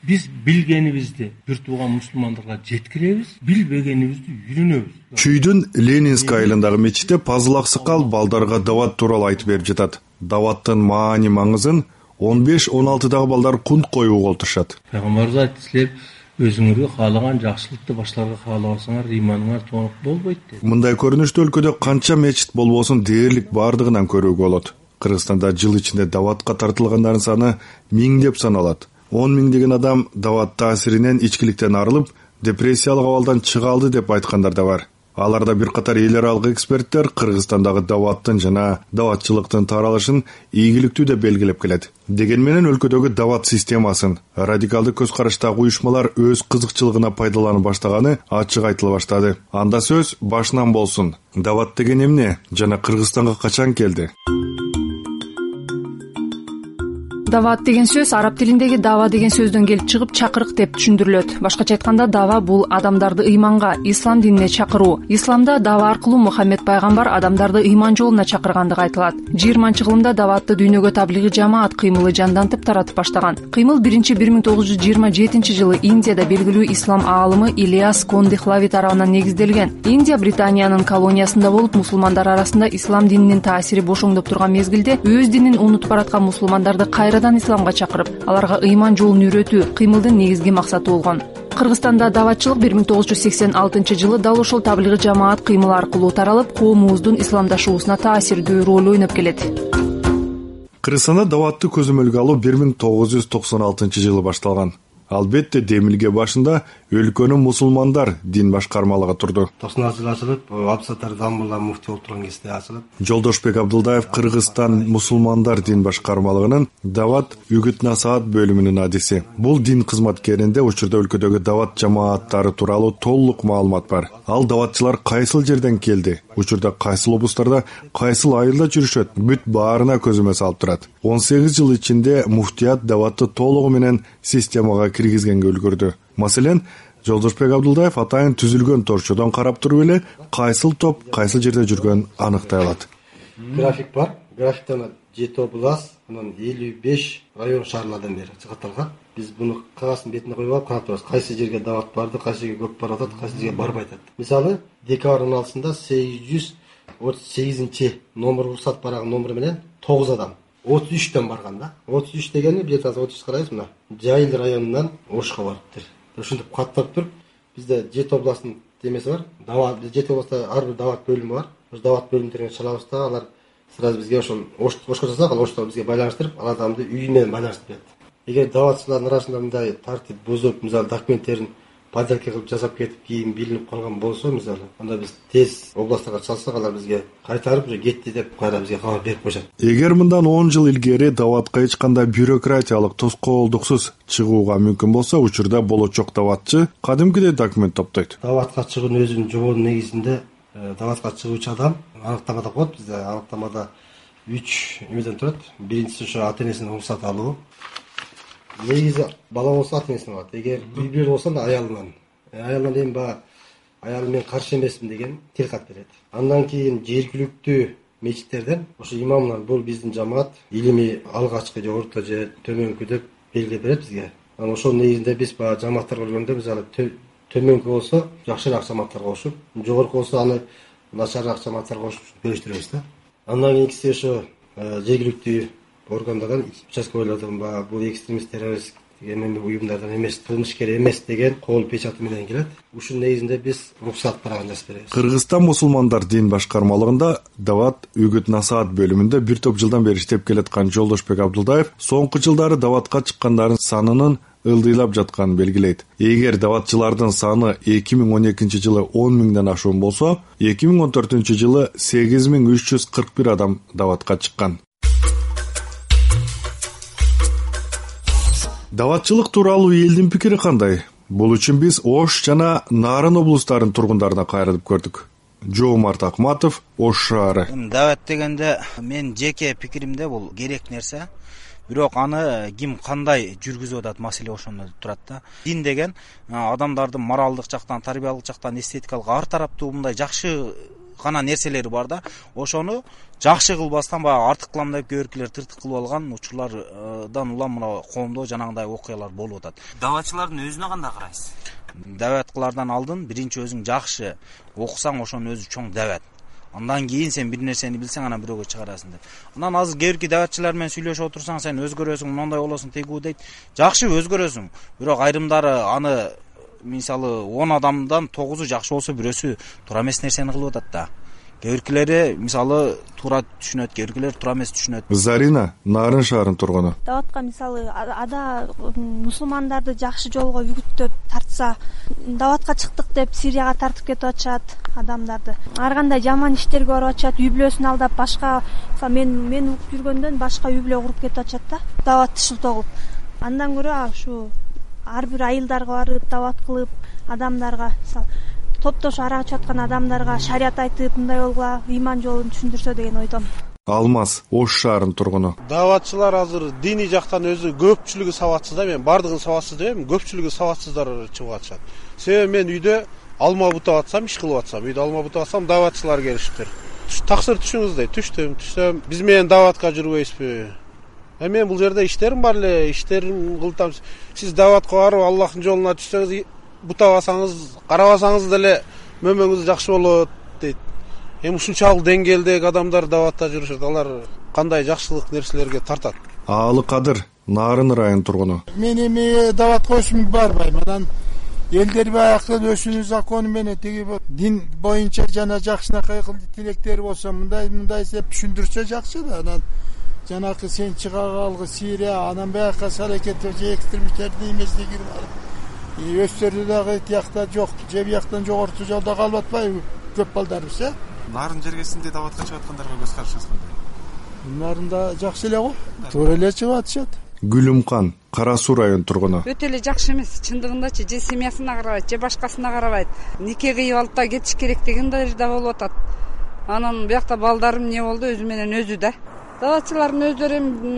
Биз билгенибизди бир тууган мусулмандарга жеткиребиз, билбегенибизди үйрөнөбүз. Чүйдүн Ленинск айылындагы мечитте Пазыл Аксакал балдарга дават тууралуу айтып берип жатат. Даваттын маани маңызын 15-16 балдар кунт коюп олтурушат. Пайгамбарыбыз айтты, силер өзүңөргө каалаган жакшылыкты башкаларга каалабасаңар, ыйманыңар тоңуп болбойт деп. Мындай көрүнүштө өлкөдө канча мечит болбосун дээрлик бардыгынан көрүүгө болот. Кыргызстанда жыл ичинде даватка тартылгандардын саны миңдеп саналат. 10 миңдеген адам дават таасиринен ичкиликтен арылып, депрессиялык абалдан чыга алды деп айткандар да бар. Аларда бир катар эл аралык эксперттер Кыргызстандагы даваттын жана даватчылыктын таралышын ийгиликтүү деп белгилеп келет. Деген менен өлкөдөгү дават системасын радикалдык көз караштагы уюшмалар өз кызыкчылыгына пайдаланып баштаганы ачык айтыла баштады. Анда сөз башынан болсун. Дават деген эмне жана Кыргызстанга качан келди? Дават деген сөз араб тилиндеги дава деген сөздөн келип чыгып чакырык деп түшүндүрүлөт. Башкача айтканда дава бул адамдарды ыйманга, ислам динине чакыруу. Исламда дава аркылуу Мухаммед пайгамбар адамдарды ыйман жолуна чакыргандыгы айтылат. 20-кылымда даватты дүйнөгө таблигый жамаат кыймылы жандантып таратып баштаган. Кыймыл 1927-жылы Индияда белгилүү ислам аалымы Ильяс Кондихлави тарабынан негизделген. Индия Британиянын колониясында болуп, мусулмандар арасында ислам дининин таасири бошоңдоп турган мезгилде өз динин унутуп бараткан мусулмандарды кайрадан исламга чакырып, аларга ыйман жолун үйрөтүү кыймылдын негизги максаты болгон. Кыргызстанда даватчылык 1986-жылы дал ошол таблигый жамаат кыймылы аркылуу таралып, коомубуздун исламдашуусуна таасирдүү роль ойноп келет. Кыргызстанда даватты көзөмөлгө алуу 1996-жылы башталган. Албетте демилге башында өлкөнүн мусулмандар дин башкармалыгы турду. 90-жылы ачылып, Абдусаттар Дамбулла муфти болуп турган кезде ачылып. Жолдошбек Абдулдаев Кыргызстан мусулмандар дин башкармалыгынын дават үгүт насаат бөлүмүнүн адиси. Бул дин кызматкеринде учурда өлкөдөгү дават жамааттары тууралуу толук маалымат бар. Ал даватчылар кайсыл жерден келди, учурда кайсыл облустарда, кайсыл айылда жүрүшөт, бүт баарына көзөмө салып турат. 18 жыл ичинде муфтият даватты толугу менен системага киргизгенге үлгүрдү. Маселен, Жолдошбек Абдулдаев атайын түзүлгөн торчодон карап туруп эле кайсыл топ кайсыл жерде жүргөнүн аныктай алат. График бар. Графиктен 7 область, анан 55 район шаарлардан бери чыгартылган. Биз буну кагаздын бетине коюп алып карап турабыз. Кайсы жерге дават барды, кайсы жерге көп барып атат, кайсы жерге барбай атат. Мисалы, декабрь 16-сында 838 номер уруксат бараган номер менен 9 адам 33-тен барган да. 33 дегени бир 33 карайсыз мына. Жайыл районунан Ошко барыптыр. Ошентип каттап туруп, бизде 7 областтын темеси бар. Дават 7 областта ар бир дават бөлүмү бар. Ош дават бөлүмдөрүнө чалабыз да, алар сразу бизге ошол Ошко жасак, ал Ошто бизге байланыштырып, ал адамды үйү менен байланыштырып берет. Эгер даватчылардын арасында мындай тартип бузуп, мисалы документтерин подделка кылып жасап кетип, кийин билинип калган болсо, мисалы, анда биз тез областтарга чалсак, алар бизге кайтарып уже кетти деп кайра бизге кабар берип коюшат. Эгер мындан 10 жыл илгери даватка эч кандай бюрократиялык тоскоолдуксуз чыгууга мүмкүн болсо, учурда болочок даватчы кадимкидей документ топтойт. Даватка чыгуунун өзүнүн жобонун негизинде даватка чыгуучу адам аныктамада коет. Бизде аныктамада 3 эмеден турат. Биринчиси ошо ата-энесинин уруксаты алуу. Негизи бала болсо ата-энесинен алат. Эгер үй-бүлө болсо да аялынан. Аялынан эми аялым мен каршы эмесмин деген тилкат берет. Андан кийин жергиликтүү мечиттерден ошо имамдар бул биздин жамаат илимий алгачкы же орто же төмөнкү деп белгилеп берет бизге. Анан ошол негизинде биз баягы жамааттарга көргөндө мисалы төмөнкү болсо жакшыраак жамааттарга кошуп, жогорку болсо аны начарыраак жамааттарга кошуп бөлүштүрөбүз да. Андан кийинкиси ошо жергиликтүү органдардан, участковыйлардан бул экстремист террорист эми уюмдардан эмес, кылмышкер эмес деген кол печаты менен келет. Ушунун негизинде биз уруксат барагын жазып беребиз. Кыргызстан мусулмандар дин башкармалыгында дават үгүт насаат бөлүмүндө бир топ жылдан бери иштеп келаткан Жолдошбек Абдулдаев соңку жылдары даватка чыккандардын санынын ылдыйлап жатканын белгилейт. Эгер даватчылардын саны 2012-жылы 10 миңден ашуун болсо, 2014-жылы 8341 адам даватка чыккан. Даватчылык тууралуу элдин пикири кандай? Бул үчүн биз Ош жана Нарын облустарынын тургундарына кайрылып көрдүк. Жоомарт Акматов, Ош шаары. Дават дегенде мен жеке пикиримде бул керек нерсе. Бирок аны ким кандай жүргүзүп атат маселе ошондо турат да. Дин деген адамдардын моралдык жактан, тарбиялык жактан, эстетикалык ар тараптуу мындай жакшы гана нерселери бар да, ошону жакшы кылбастан баягы артыкламдап көөркүлөр тыртык кылып алган учурлардан улам мына коомдо жанагындай окуялар болуп атат. Даватчылардын өзүнө кандай карайсыз? Дават кылардан алдын биринчи өзүң жакшы окусаң ошонун өзү чоң дават. Андан кийин сен бир нерсени билсең анан бирөөгө чыгарасың деп. Анан азыр кээбирки даватчылар менен сүйлөшүп отурсаң, сен өзгөрөсүң, мындай болосуң, тегүү дейт. Жакшы өзгөрөсүң. Бирок айрымдары аны мисалы 10 адамдан 9-у жакшы болсо, бирөөсү туура эмес нерсени кылып атат да. Кээбиркилери мисалы туура түшүнөт, кээбиркилер туура эмес түшүнөт. Зарина Нарын шаарынын тургуну. Даватка мисалы мусулмандарды жакшы жолго үгүттөп тартса, даватка чыктык деп Сирияга тартып кетип атышат адамдарды. Ар кандай жаман иштерге барып атышат, үй бүлөсүн алдап башка, мен угуп жүргөндөн башка үй бүлө куруп кетип атышат да. Даватты шылтоо кылып. Андан көрө ушу ар бир айылдарга барып дават кылып, адамдарга мисалы топтош арак ичип аткан адамдарга шарият айтып, мындай болгула, ыйман жолун түшүндүрсө деген ойдомун. Алмаз Ош шаарынын тургуну. Даватчылар азыр диний жактан өзү көпчүлүгү сабатсыз да, мен бардыгын сабатсыз дебем, көпчүлүгү сабатсыздар чыгып атышат. Себеби мен үйдө алма бутап атсам, иш кылып атсам, үйдө алма бутап атсам, даватчылар келишиптир. Таксыр түшүңүз дейт, түшсөм, биз менен даватка жүрбөйсүзбү? Мен бул жерде иштерим бар эле, иштерим кылтам. Сиз даватка барып Аллахтын жолуна түшсөңүз, бутабасаңыз, карабасаңыз деле мөмөңүз жакшы болот дейт. Ушунчалык деңгээлдеги адамдар даватта жүрүшөт, алар кандай жакшылык нерселерге тартат. Аалы Кадыр Нарын районунун тургуну. Мен эми даватка өсүм барбайм. Анан элдер баягы өсүүнүн закону менен тиги дин боюнча жана жакшынакай тилектери болсо, мындай деп түшүндүрсө жакшы да. Анан жанакы сен чыга калгы Сирия, анан баягы салекет же экстремисттердин эмеслиги бар. Өздөрү дагы тиякта жок, же бияктан жогорку жолдо калып атпайбы көп балдарыбыз, э? Нарын жергесинде даватка чыгып аткандарга көз карашыңыз кандай? Нарында жакшы эле го, туура эле чыгып атышат. Гүлүмкан Кара Суу районунун тургуну. Өтө эле жакшы эмес, чындыгындачы, же семьясына карабайт, же башкасына карабайт. Нике кыйып алып да кетиш керек дегендер да болуп атат. Анан биякта балдарым не болду, өзү менен өзү да. Даватчылардын өздөрү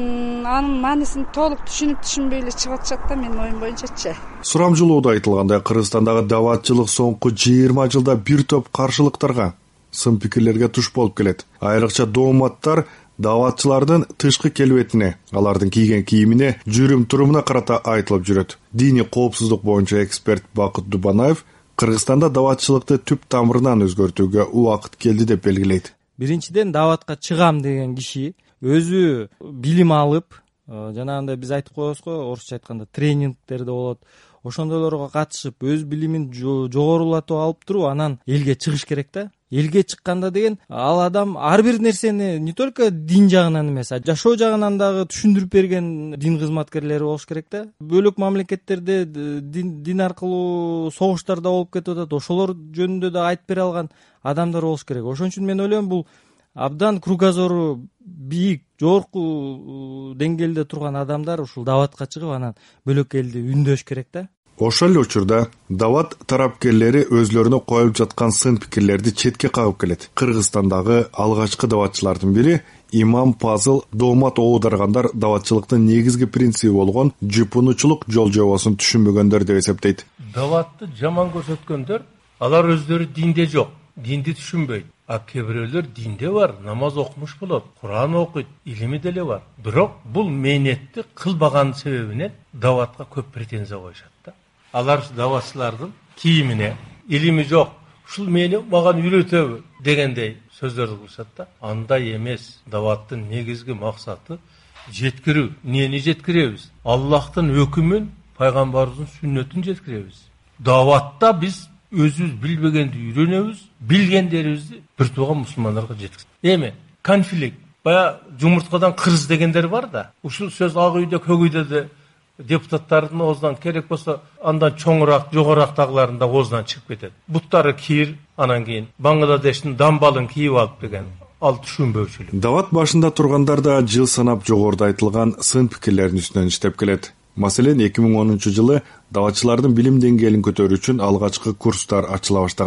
анын маанисин толук түшүнбөй эле чыгып атышат да, менин оюм боюнчачы. Сурамжылоодо айтылгандай, Кыргызстандагы даватчылык соңку 20 жылда бир топ каршылыктарга, сын пикирлерге туш болуп келет. Айрыкча дооматтар даватчылардын тышкы келбетине, алардын кийген кийимине, жүрүм-турумуна карата айтылып жүрөт. Диний коопсуздук боюнча эксперт Бакыт Дубанаев Кыргызстанда даватчылыкты түп тамырынан өзгөртүүгө убакыт келди деп белгилейт. Биринчиден, даватка чыгам деген киши өзү билим алып, жанагындай биз айтып коебуз го, орусча айтканда тренингдерде болот. Ошондойлорго катышып, өз билимин жогорулатып алып туруп, анан элге чыгыш керек да. Элге чыкканда деген, ал адам ар бир нерсени не только дин жагынан эмес, жашоо жагынан дагы түшүндүрүп берген дин кызматкерлери болуш керек да. Бөлөк мамлекеттерде дин аркылуу согуштар да болуп кетип атат, ошолор жөнүндө да айтып бере алган адамдар болуш керек. Ошон үчүн мен ойлойм, бул абдан кругозору бийик, жогорку деңгээлде турган адамдар ушул даватка чыгып, анан бөлөк элди үндөш керек да. Ошол эле учурда дават тарапкерлери өзлөрүнө коюлуп жаткан сын пикирлерди четке кагып келет. Кыргызстандагы алгачкы даватчылардын бири Имам Пазыл доомат оодаргандар даватчылыктын негизги принциби болгон жупунучулук жол жобосун түшүнбөгөндөр деп эсептейт. Даватты жаман көрсөткөндөр, алар өздөрү динде жок, динди түшүнбөйт. А кээ бирөөлөр динде бар, намаз окумуш болот, Куран окуйт, илими деле бар. Бирок бул мээнетти кылбаган себебинен даватка көп претензия коюшат да. Алар даватчылардын кийимине, илими жок, ушул мени мага үйрөтөбү дегендей сөздөрдү кылышат да. Андай эмес. Даваттын негизги максаты жеткирүү. Эмнени жеткиребиз? Аллахтын өкүмүн, пайгамбарыбыздын сүннөтүн жеткиребиз. Даватта биз өзүбүз билбегенди үйрөнөбүз, билгендерибизди бир тууга мусулмандарга жеткиз. Эми конфликт, бая жумурткадан кырыз дегендер бар да. Ушул сөз ак үйдө, көк үйдө да депутаттардын оозунан керек болсо андан чоңураак, жогорактагыларында оозунан чыгып кетет. Буттары кийир, анан кийин Бангладештин дамбалын кийип алып деген ал түшүнбөөчүлүк. Дават башында тургандар да жыл санап жогоруда айтылган сын пикирлердин үстүнөн иштеп келет. Маселен, 2010 жылы даватчылардын билим деңгээлин көтөрүү үчүн алгачкы курстар ачыла баштаган.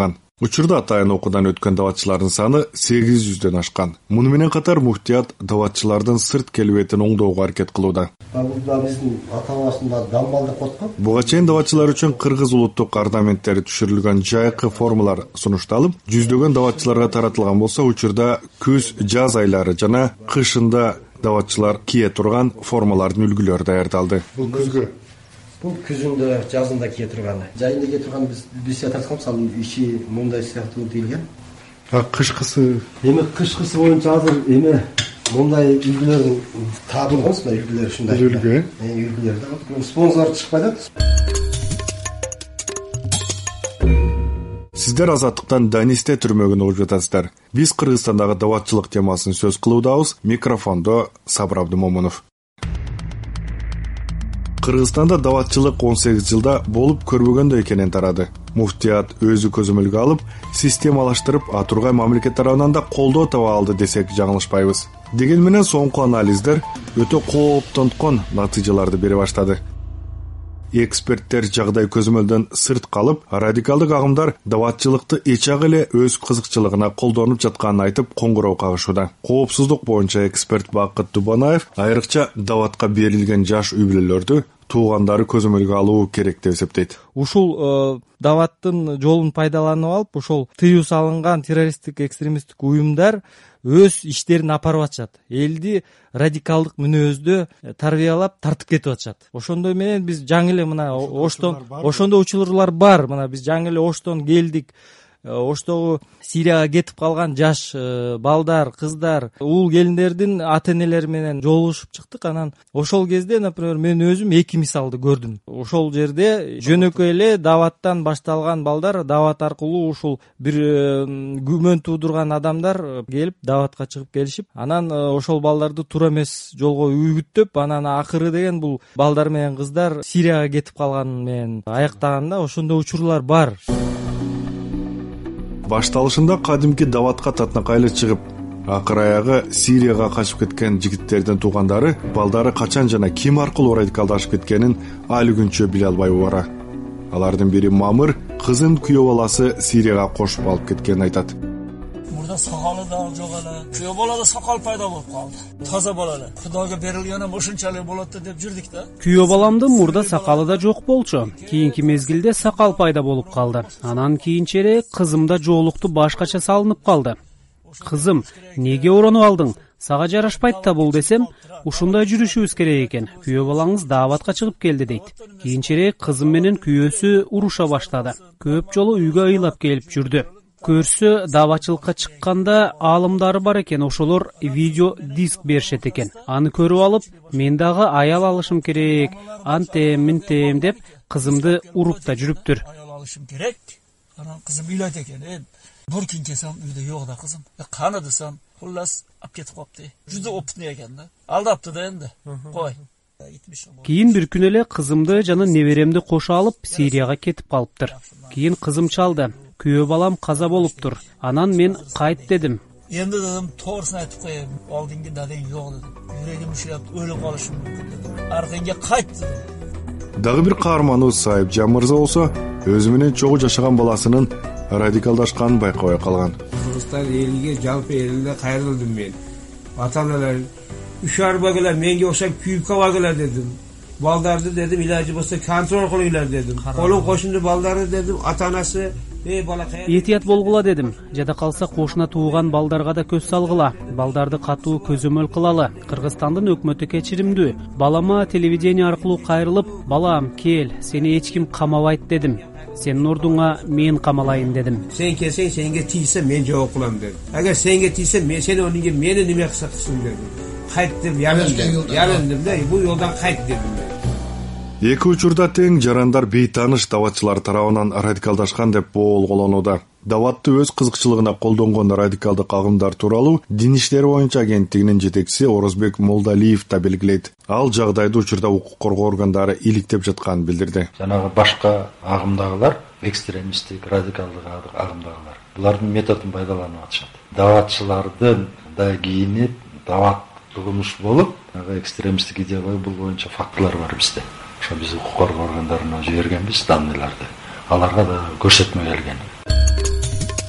Учурда атайын окуудан өткөн даватчылардын саны 800дөн ашкан. Муну менен катар муфтият даватчылардын сырт келбетин оңдоого аракет кылууда. Биздин ата-бабасында дамбалды коткон. Буга чейин даватчылар үчүн кыргыз улуттук орнаменттери түшүрүлгөн жайкы формалар сунушталып, жүздөгөн даватчыларга таратылган болсо, учурда күз, жаз айлары жана кышында даватчылар кие турган формалардын үлгүлөрү даярдалды. Бул күзгө. Бул күзүндө, жазында кие турган. Жайында кие турган биз тартылган, мисалы иши мындай сыяктуу дейилген. Кышкысы кышкысы боюнча азыр мындай үлгүлөрдүн табылган, мына үлгүлөр ушундай. Үлгүлөр да спонсор чыкпай атат. Сиздер Азаттыктан Данисте түрмөгүн угуп жатасыздар. Биз Кыргызстандагы даватчылык темасын сөз кылуудабыз. Микрофондо Сабыр Абдымомунов. Кыргызстанда даватчылык 18 жылда болуп көрбөгөндөй экенин тарады. Муфтият өзү көзөмөлгө алып, системалаштырып, атургай мамлекет тарабынан да колдоо таба алды десек жаңылышпайбыз. Деген менен соңку анализдер өтө кооптонткон натыйжаларды бере баштады. Эксперттер жагдай көзөмөлдөн сырт калып, радикалдык агымдар даватчылыкты эчак эле өз кызыкчылыгына колдонуп жатканын айтып коңгуроо кагышууда. Коопсуздук боюнча эксперт Бакыт Дубанаев айрыкча даватка берилген жаш үй бүлөлөрдү туугандары көзөмөлгө алуу керек деп эсептейт. Ушул даваттын жолун пайдаланып алып, ошол тыюу салынган террористтик экстремисттик уюмдар өз иштерин апарып атышат. Элди радикалдык мүнөздө тарбиялап тартып кетип атышат. Ошондой менен биз жаңы эле мына Оштон ошондой учурлар бар. Мына биз жаңы эле Оштон келдик. Оштогу Сирияга кетип калган жаш балдар, кыздар, уул келиндердин ата-энелери менен жолугушуп чыктык. Анан ошол кезде, например, мен өзүм 2 мисалды көрдүм. Ошол жерде жөнөкөй эле даваттан башталган балдар, дават аркылуу ушул бир күмөн туудурган адамдар келип даватка чыгып келишип, анан ошол балдарды туура эмес жолго үйгүттөп, анан акыры деген бул балдар менен кыздар Сирияга кетип калган менен аяктаганда ошондой учурлар бар. Башталышында кадимки даватка татнакайлы чыгып, акыр аягы Сирияга качып кеткен жигиттердин туугандары балдары качан жана ким аркылуу радикалдашып кеткенин али күнчө биле албай бара. Алардын бири Мамыр кызын күйөө баласы Сирияга кошуп алып кеткенин айтат. Мурда сакалы да жок эле. Күйөө балада сакал пайда болуп калды. Таза бала эле. Кудайга берилген ошончалык болот деп жүрдүк да. Күйөө баламдын мурда сакалы да жок болчу. Кийинки мезгилде сакал пайда болуп калды. Анан кийинчерээк кызымда жоолукту башкача салынып калды. Кызым, неге оронуп алдың? Сага жарашпайт да бул десем, ушундай жүрүшүбүз керек экен. Күйөө балаңыз даватка чыгып келди дейт. Кийинчерээк кызым менен күйөөсү уруша баштады. Көп жолу үйгө ыйлап келип жүрдү. Көрсө даватчылыкка чыкканда аалымдары бар экен, ошолор видео диск беришет экен. Аны көрүп алып, мен дагы аял алышым керек, антем, минтем деп кызымды уруп да жүрүптүр. Аял алышым керек. Анан кызым үйлөйт экен. Бир күн келсем үйдө жок да кызым. Каны десем, хуллас алып кетип калыптı. Жүзү опытный экен да. Алдапты да энди. Кой. Кийин бир күн эле кызымды жана неберемди кошо алып Сирияга кетип калыптыр. Кийин кызым чалды. Күйөө балам каза болуптур. Анан мен кайт дедим. Эndi dedim, to'g'risini aytib qo'yayım. Oldingi dadang yo'q dedim. Yuragim ushlab o'lib qolishim mumkin dedim. Arqangga qayt dedim. Дагы бир каарманыбыз Сайып Жамырза болсо, өзү менен чогуу жашаган баласынын радикалдашканын байкабай калган. Кыргызстан элиге, жалпы элине кайрылдым мен. Ата-аналар үч арбагылар менге окшоп күйүп калгыла дедим. Балдарды дедим, илажы болсо контроль кылыңлар дедим. Колун кошунду балдарды дедим, ата-анасы Этият болгула дедим. Жада калса кошуна тууган балдарга да көз салгыла. Балдарды катуу көзөмөл кылалы. Кыргызстандын өкмөтү кечиримдүү. Балама телевидение аркылуу кайрылып, балам кел, сени эч ким камабайт дедим. Сенин ордуңа мен камалайын дедим. Сен келсең, сенге тийсе мен жооп кылам дедим. Агар сенге тийсе, мен сени ордуңа мени неме кылсаң дедим. Кайт деп ялындым да, бул жолдан кайт дедим. Эки учурда тең жарандар бейтаныш даватчылар тарабынан радикалдашкан деп боолголонууда. Даватты өз кызыкчылыгына колдонгон радикалдык агымдар тууралуу Дин иштери боюнча агенттигинин жетекчиси Орозбек Молдалиев да белгилейт. Ал жагдайды учурда укук коргоо органдары иликтеп жатканын билдирди. Жанагы башка агымдагылар, экстремисттик, радикалдык агымдагылар, булардын методун пайдаланып атышат. Даватчылардын да кийинип, дават кылмыш болуп, экстремисттик идея бул боюнча фактылар бар бизде. Ошо биз укук коргоо органдарына жибергенбиз данныйларды. Аларга да көрсөтмө келген.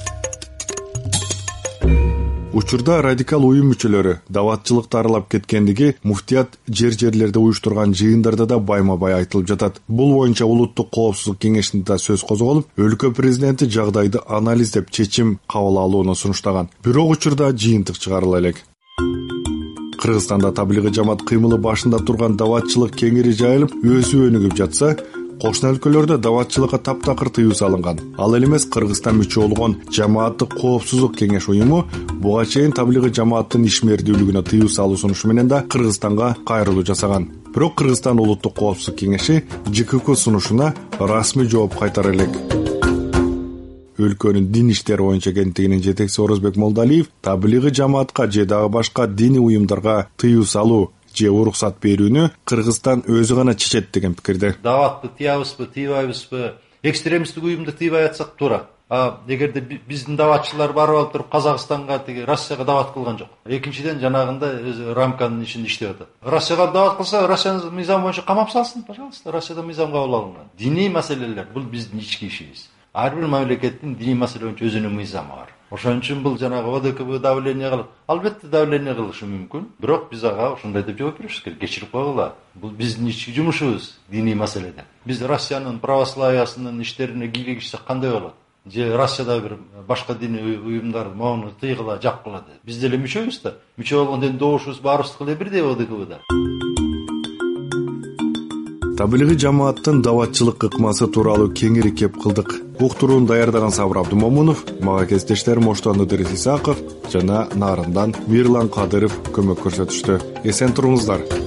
Учурда радикал уюм мүчөлөрү даватчылыкты аралап кеткендиги муфтият жерлерде уюштурган жыйындарда да байма-бай айтылып жатат. Бул боюнча улуттук коопсуздук кеңешинде да сөз козголуп, өлкө президенти жагдайды анализдеп чечим кабыл алууну сунуштаган. Бирок учурда жыйынтык чыгарыла элек. Кыргызстанда таблигый жамаат кыймылы башында турган даватчылык кеңири жайылып, өсүп өнүгүп жатса, кошуна өлкөлөрдө даватчылыкка таптакыр тыюу салынган. Ал эле эмес, Кыргызстан мүчө болгон Жамааттык коопсуздук кеңеш уюму буга чейин таблигый жамааттын ишмердүүлүгүнө тыюу салуу сунушу менен да Кыргызстанга кайрылуу жасаган. Бирок Кыргызстан улуттук коопсуздук кеңеши ЖКК сунушуна расмий жооп кайтара элек. Өлкөнүн дин иштери боюнча кенттигинин жетекчиси Орозбек Молдалиев таблигый жамаатка же дагы башка диний уюмдарга тыюу салуу же уруксат берүүнү Кыргызстан өзү гана чечет деген пикирде. Даватты тыябызбы, тыйбайбызбы, экстремисттик уюмду тыйбай атсак туура. Эгерде биздин даватчылар барып алып туруп Казакстанга, Россияга дават кылган жок. Экинчиден жанагында өзү рамканын ичинде иштеп атат. Россияга дават кылса, Россиянын мыйзамы боюнча камап салсын, пожалуйста. Россияда мыйзам кабыл алынган. Диний маселелер бул биздин ички ишибиз. Ар бир мамлекеттин диний маселе боюнча өзүнүн мыйзамы бар. Ошон үчүн бул жанагы ОДКБ давление кылып, албетте давление кылышы мүмкүн. Бирок биз ага ошондой деп жооп беришибиз керек. Кечирип койгула. Бул биздин ички жумушубуз диний маселеде. Биз Россиянын православиясынын иштерине кийлигишсек кандай болот? Же Россияда бир башка диний уюмдар моуну тыйгыла, жапкыла деп. Биз деле мүчөбүз да. Мүчө болгондон добушубуз баарыбыздыкы эле бирдей ОДКБда. Таблигый жамааттын даватчылык ыкмасы тууралуу кеңири кеп кылдык. Уктурууну даярдаган Сабыр Абдумомунов, мага кесиптештерим Оштон Ыдырыс Исаков жана Нарындан Мирлан Кадыров көмөк көрсөтүштү. Эсен туруңуздар.